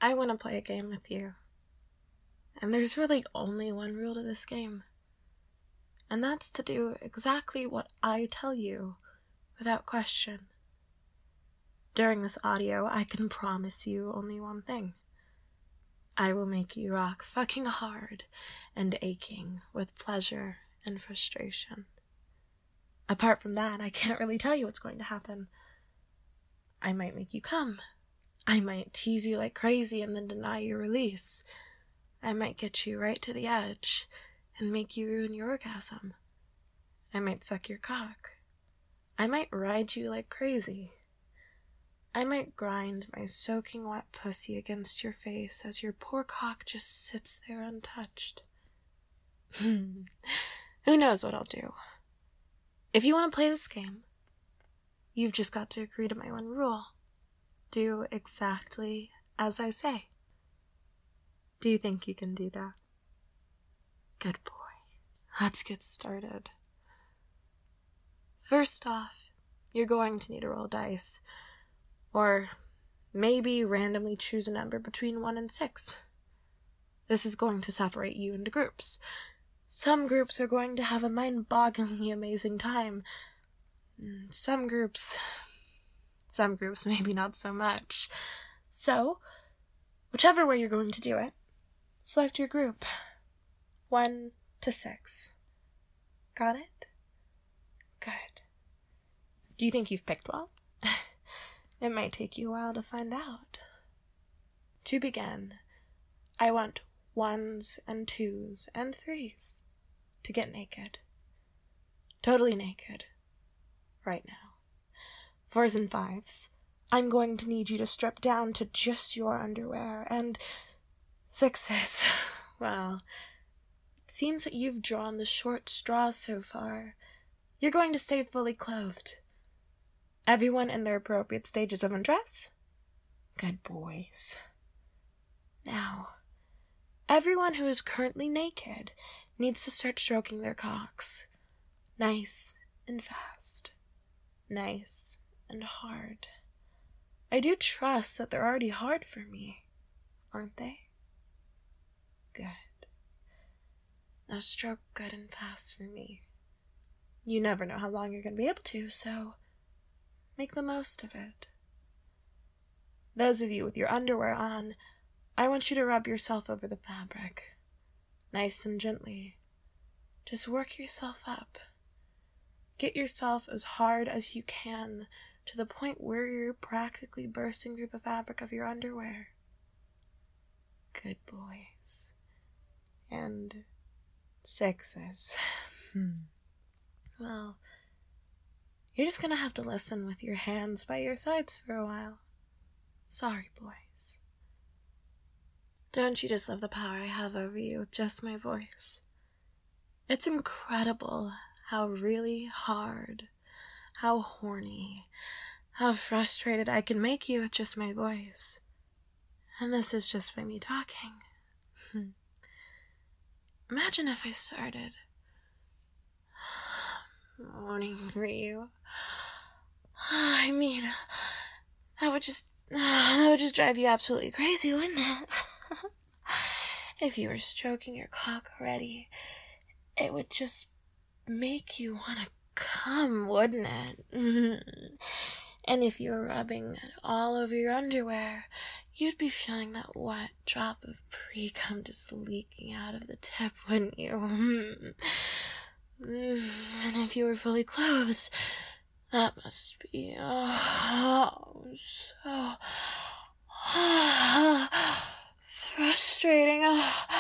I want to play a game with you. And there's really only one rule to this game. And that's to do exactly what I tell you, without question. During this audio, I can promise you only one thing. I will make you rock fucking hard and aching with pleasure and frustration. Apart from that, I can't really tell you what's going to happen. I might make you come. I might tease you like crazy and then deny your release. I might get you right to the edge and make you ruin your orgasm. I might suck your cock. I might ride you like crazy. I might grind my soaking wet pussy against your face as your poor cock just sits there untouched. Who knows what I'll do? If you want to play this game, you've just got to agree to my one rule. Do exactly as I say. Do you think you can do that? Good boy. Let's get started. First off, you're going to need to roll dice. Or maybe randomly choose a number between 1 and 6. This is going to separate you into groups. Some groups are going to have a mind-bogglingly amazing time. Some groups maybe not so much. So, whichever way you're going to do it, select your group. 1 to 6. Got it? Good. Do you think you've picked well? It might take you a while to find out. To begin, I want 1s and 2s and 3s to get naked. Totally naked. Right now. 4s and 5s, I'm going to need you to strip down to just your underwear. And 6s, well, it seems that you've drawn the short straw so far. You're going to stay fully clothed. Everyone in their appropriate stages of undress? Good boys. Now, everyone who is currently naked needs to start stroking their cocks. Nice and fast. Nice and hard. I do trust that they're already hard for me, aren't they? Good. Now stroke good and fast for me. You never know how long you're going to be able to, so make the most of it. Those of you with your underwear on, I want you to rub yourself over the fabric. Nice and gently. Just work yourself up. Get yourself as hard as you can to the point where you're practically bursting through the fabric of your underwear. Good boys. And 6s. Well, you're just gonna have to listen with your hands by your sides for a while. Sorry, boys. Don't you just love the power I have over you with just my voice? It's incredible how really hard, how horny, how frustrated I can make you with just my voice. And this is just by me talking. Imagine if I started moaning for you. I mean, that would just drive you absolutely crazy, wouldn't it? If you were stroking your cock already, it would just make you want to come, wouldn't it? And if you were rubbing it all over your underwear, you'd be feeling that wet drop of pre-cum just leaking out of the tip, wouldn't you? And if you were fully clothed, that must be so frustrating.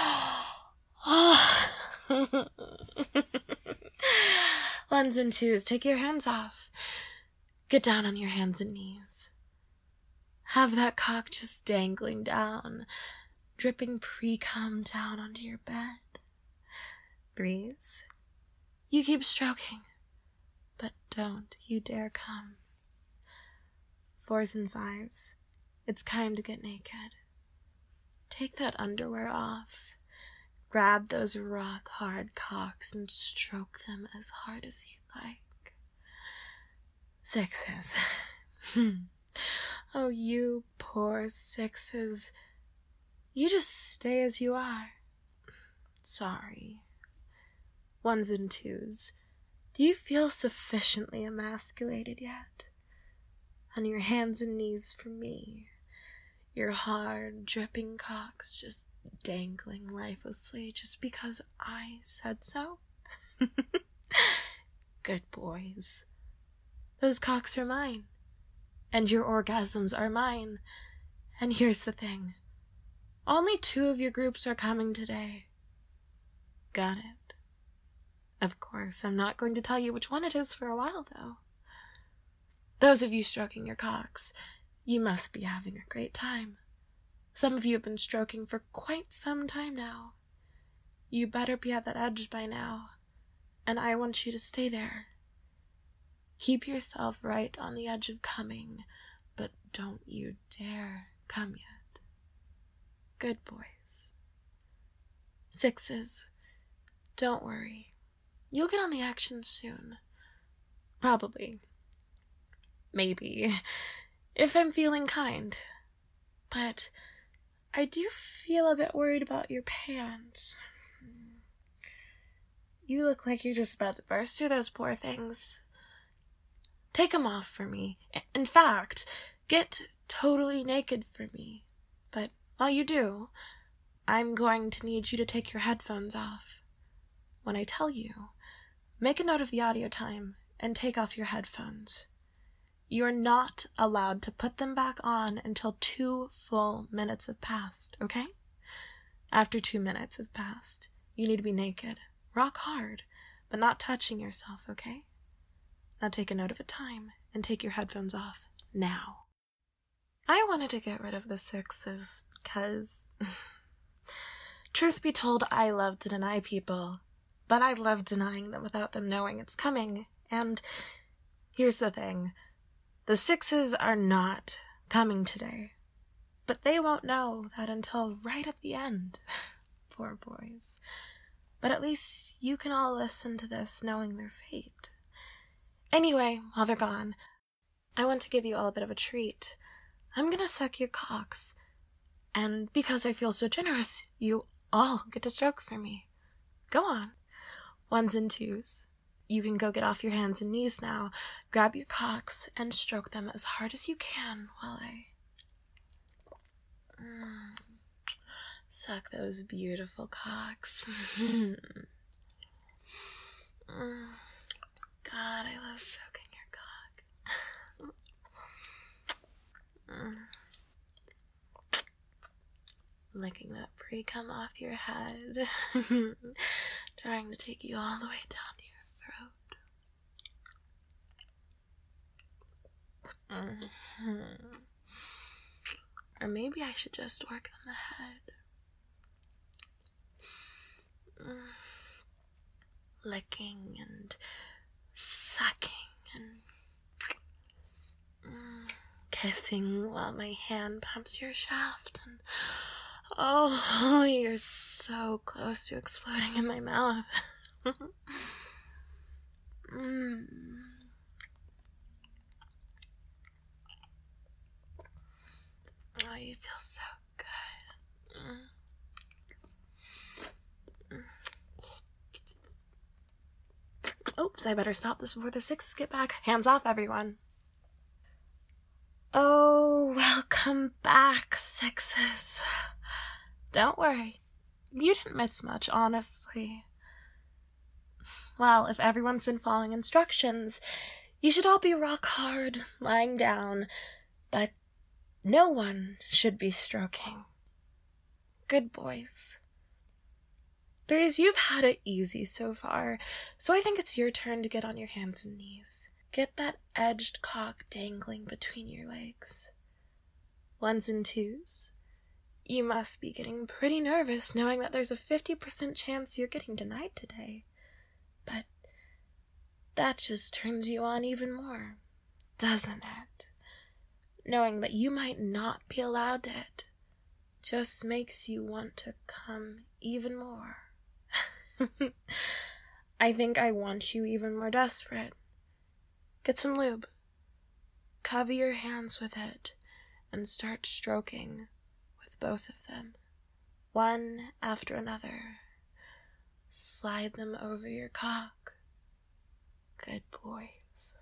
1s and 2s, take your hands off. Get down on your hands and knees. Have that cock just dangling down, dripping pre-cum down onto your bed. 3s, you keep stroking, but don't you dare come. 4s and 5s, it's time to get naked. Take that underwear off. Grab those rock-hard cocks and stroke them as hard as you like. 6s. Oh, you poor 6s. You just stay as you are. Sorry. 1s and 2s, do you feel sufficiently emasculated yet? On your hands and knees for me, your hard, dripping cocks just dangling lifelessly just because I said so? Good boys. Those cocks are mine, and your orgasms are mine. And here's the thing. Only 2 of your groups are coming today. Got it? Of course, I'm not going to tell you which one it is for a while, though. Those of you stroking your cocks, you must be having a great time. Some of you have been stroking for quite some time now. You better be at that edge by now, and I want you to stay there. Keep yourself right on the edge of coming, but don't you dare come yet. Good boys. 6s, don't worry. You'll get on the action soon. Probably. Maybe. If I'm feeling kind. But I do feel a bit worried about your pants. You look like you're just about to burst through those poor things. Take them off for me. In fact, get totally naked for me. But while you do, I'm going to need you to take your headphones off. When I tell you, make a note of the audio time and take off your headphones. You're not allowed to put them back on until 2 full minutes have passed, okay? After 2 minutes have passed, you need to be naked. Rock hard, but not touching yourself, okay? Now take a note of a time and take your headphones off now. I wanted to get rid of the 6s because, truth be told, I love to deny people, but I love denying them without them knowing it's coming. And here's the thing. The 6s are not coming today, but they won't know that until right at the end. Poor boys. But at least you can all listen to this knowing their fate. Anyway, while they're gone, I want to give you all a bit of a treat. I'm gonna suck your cocks, and because I feel so generous, you all get to stroke for me. Go on. 1s and 2s. You can go get off your hands and knees now, grab your cocks, and stroke them as hard as you can while I suck those beautiful cocks. God, I love soaking your cock. Licking that pre-cum off your head. Trying to take you all the way down to your throat. Or maybe I should just work on the head. Licking and sucking and kissing while my hand pumps your shaft, and oh, you're so close to exploding in my mouth. Oh, you feel so good. Oops, I better stop this before the 6s get back. Hands off, everyone. Oh, welcome back, 6s. Don't worry. You didn't miss much, honestly. Well, if everyone's been following instructions, you should all be rock hard, lying down, but no one should be stroking. Good boys. 3s, you've had it easy so far, so I think it's your turn to get on your hands and knees. Get that edged cock dangling between your legs. 1s and 2s, you must be getting pretty nervous knowing that there's a 50% chance you're getting denied today. But that just turns you on even more, doesn't it? Knowing that you might not be allowed it just makes you want to come even more. I think I want you even more desperate. Get some lube. Cover your hands with it and start stroking with both of them. one after another. Slide them over your cock. Good boys.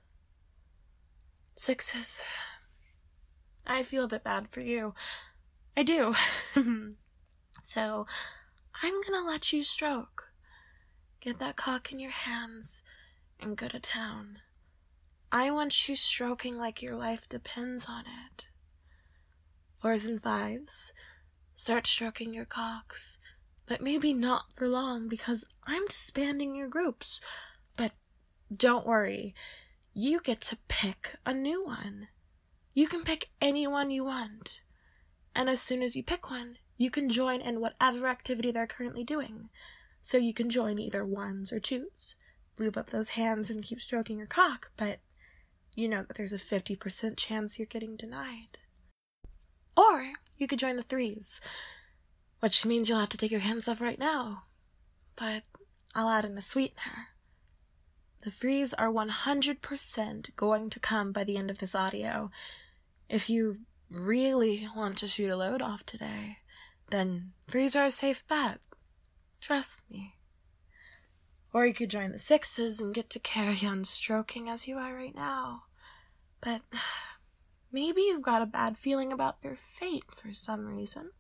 6s. I feel a bit bad for you. I do. So, I'm gonna let you stroke. Get that cock in your hands and go to town. I want you stroking like your life depends on it. 4s and 5s, start stroking your cocks, but maybe not for long because I'm disbanding your groups. But don't worry, you get to pick a new one. You can pick anyone you want. And as soon as you pick one, you can join in whatever activity they're currently doing. So you can join either 1s or 2s. Lube up those hands and keep stroking your cock, but you know that there's a 50% chance you're getting denied. Or you could join the 3s, which means you'll have to take your hands off right now. But I'll add in a sweetener. The 3s are 100% going to come by the end of this audio. If you really want to shoot a load off today, then 3s are a safe bet. Trust me. Or you could join the 6s and get to carry on stroking as you are right now. But maybe you've got a bad feeling about their fate for some reason.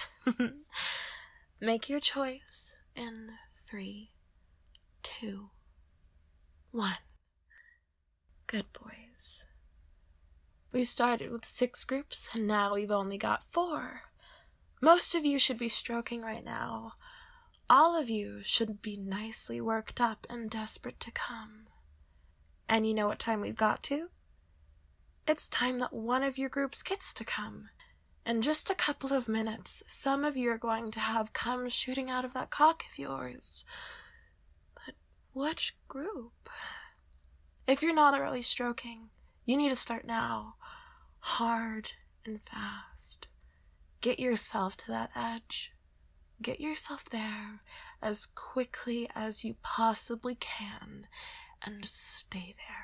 Make your choice in 3, 2, 1. Good boys. We started with 6 groups, and now we've only got 4. Most of you should be stroking right now. All of you should be nicely worked up and desperate to come. And you know what time we've got to? It's time that one of your groups gets to come. In just a couple of minutes, some of you are going to have cum shooting out of that cock of yours. But which group? If you're not already stroking, you need to start now. Hard and fast. Get yourself to that edge. Get yourself there as quickly as you possibly can and stay there.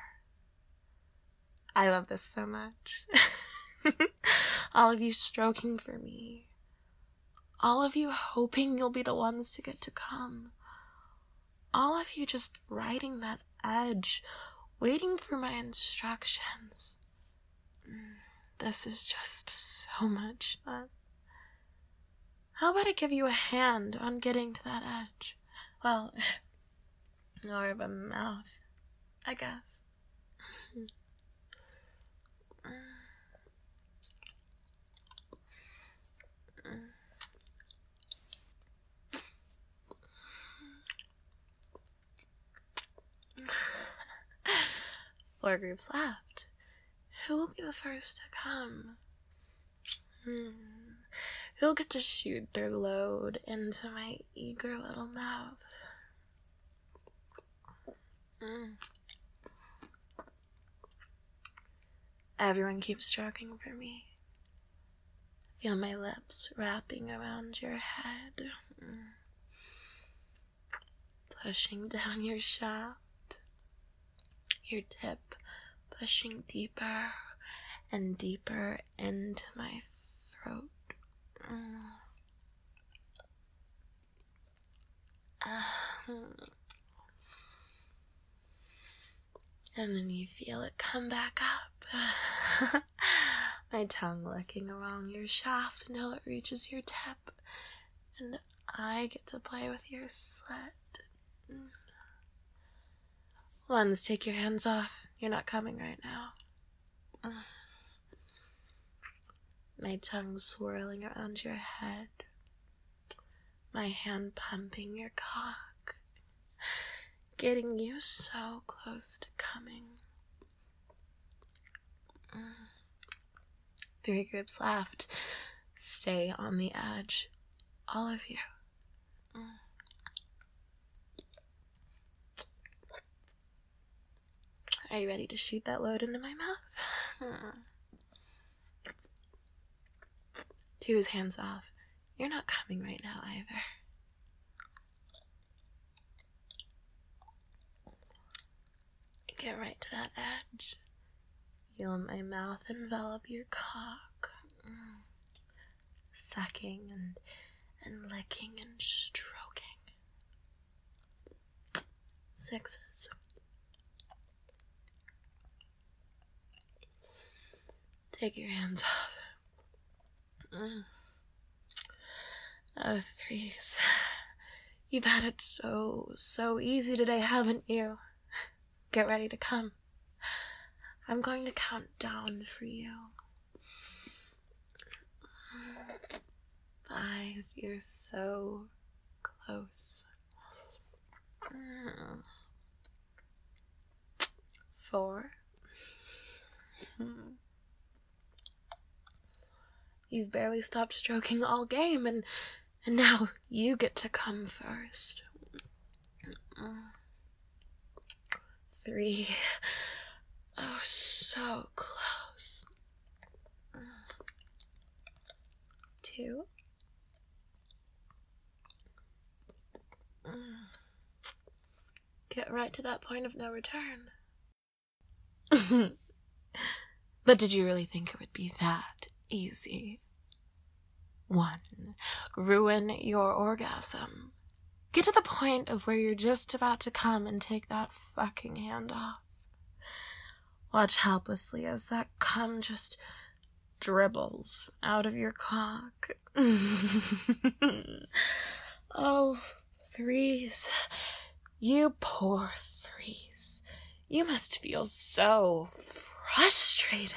I love this so much. All of you stroking for me. All of you hoping you'll be the ones to get to come. All of you just riding that edge, waiting for my instructions. This is just so much fun. How about I give you a hand on getting to that edge? Well, or of a mouth, I guess. Four groups left. Who will be the first to come? Who'll get to shoot their load into my eager little mouth? Everyone keeps stroking for me. Feel my lips wrapping around your head. Pushing down your shaft. Your tip pushing deeper and deeper into my throat. And then you feel it come back up. My tongue licking along your shaft until it reaches your tip. And I get to play with your slit. Ones, take your hands off. You're not coming right now. My tongue swirling around your head. My hand pumping your cock. Getting you so close to coming. 3 groups left. Stay on the edge. All of you. Are you ready to shoot that load into my mouth? 2's hands off. You're not coming right now either. Get right to that edge. Feel my mouth envelop your cock. Sucking and licking and stroking. 6s. Take your hands off. 3s. You've had it so easy today, haven't you? Get ready to come. I'm going to count down for you. 5, you're so close. 4. You've barely stopped stroking all game, and now you get to come first. 3. Oh, so close. 2. Get right to that point of no return. But did you really think it would be that easy? 1. Ruin your orgasm. Get to the point of where you're just about to come and take that fucking hand off. Watch helplessly as that cum just dribbles out of your cock. Oh, 3s. You poor 3s. You must feel so frustrated.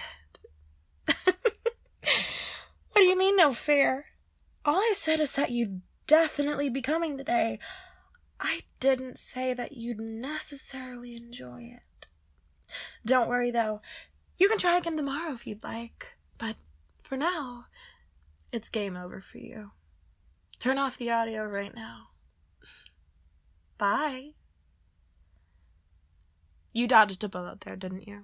What do you mean, no fair? All I said is that you'd definitely be coming today. I didn't say that you'd necessarily enjoy it. Don't worry, though. You can try again tomorrow if you'd like. But for now, it's game over for you. Turn off the audio right now. Bye. You dodged a bullet there, didn't you?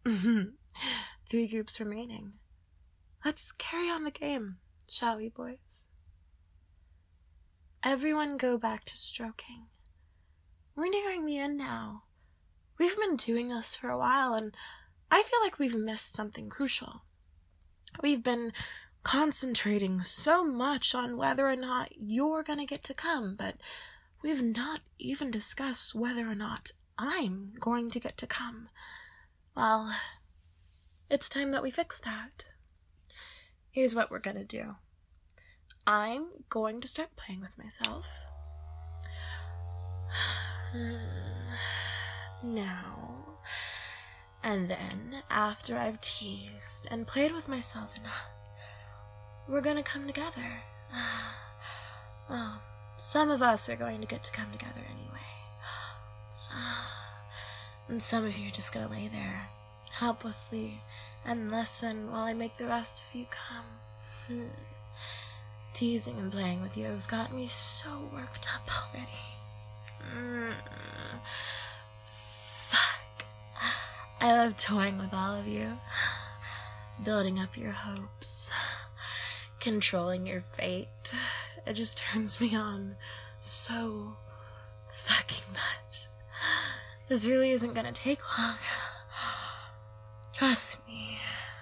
3 groups remaining. Let's carry on the game, shall we, boys? Everyone go back to stroking. We're nearing the end now. We've been doing this for a while, and I feel like we've missed something crucial. We've been concentrating so much on whether or not you're gonna get to come, but we've not even discussed whether or not I'm going to get to come. Well, it's time that we fix that. Here's what we're gonna do. I'm going to start playing with myself. Now. And then, after I've teased and played with myself enough, we're gonna come together. Well, some of us are going to get to come together anyway. And some of you are just gonna lay there, helplessly, and listen while I make the rest of you come. Teasing and playing with you has got me so worked up already. Fuck. I love toying with all of you. Building up your hopes. Controlling your fate. It just turns me on so fucking much. This really isn't gonna take long. Trust me.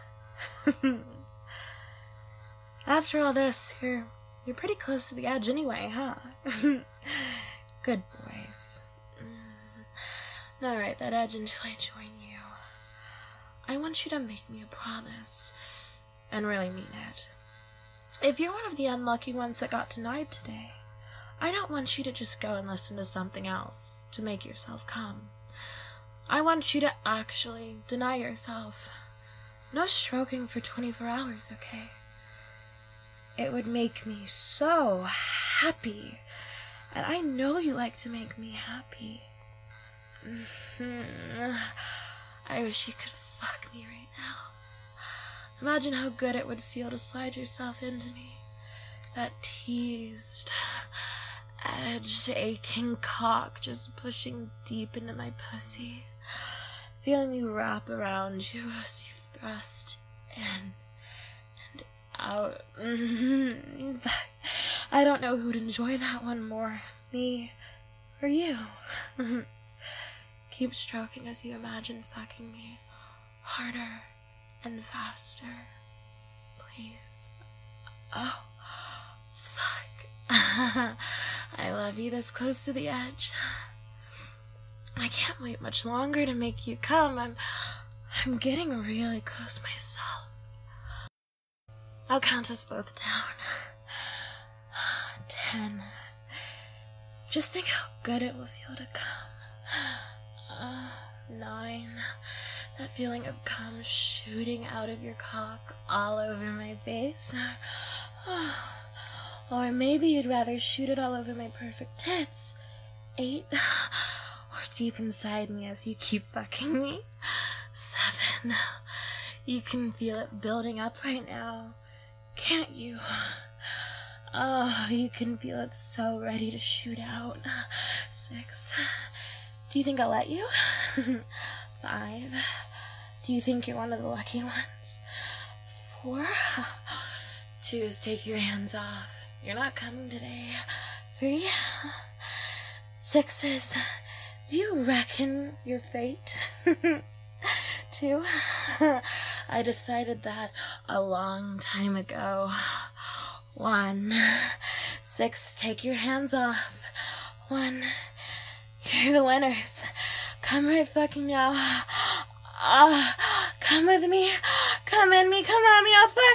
After all this, you're pretty close to the edge anyway, huh? Good boys. Not right that edge until I join you. I want you to make me a promise, and really mean it. If you're one of the unlucky ones that got denied today, I don't want you to just go and listen to something else to make yourself come. I want you to actually deny yourself. No stroking for 24 hours, okay? It would make me so happy. And I know you like to make me happy. I wish you could fuck me right now. Imagine how good it would feel to slide yourself into me. That teased, edged, aching cock just pushing deep into my pussy. Feeling you wrap around you as you thrust in and out. I don't know who'd enjoy that one more, me or you. Keep stroking as you imagine fucking me harder and faster. Please. Oh, fuck. I love you this close to the edge. I can't wait much longer to make you come. I'm getting really close myself. I'll count us both down. 10. Just think how good it will feel to come. 9. That feeling of cum shooting out of your cock all over my face. Or maybe you'd rather shoot it all over my perfect tits. 8. Or deep inside me as you keep fucking me. 7. You can feel it building up right now. Can't you? Oh, you can feel it so ready to shoot out. 6. Do you think I'll let you? 5. Do you think you're one of the lucky ones? 4. 2 is take your hands off. You're not coming today. 3. 6 is, do you reckon your fate? 2. I decided that a long time ago. 1. 6, take your hands off. 1. You're the winners. Come right fucking now. Come with me. Come in me. Come on me. I'll fuck.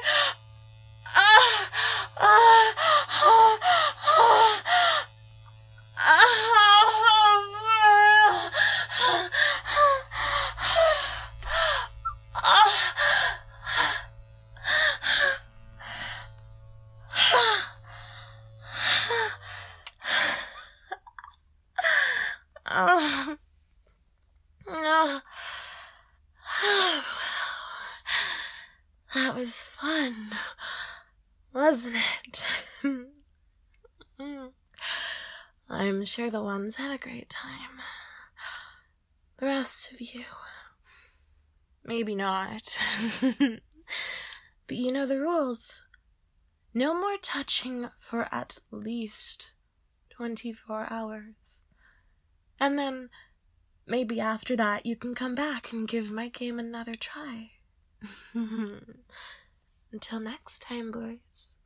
That was fun, wasn't it? I'm sure the ones had a great time. The rest of you, maybe not. But you know the rules. No more touching for at least 24 hours. And then, maybe after that you can come back and give my game another try. Until next time, boys.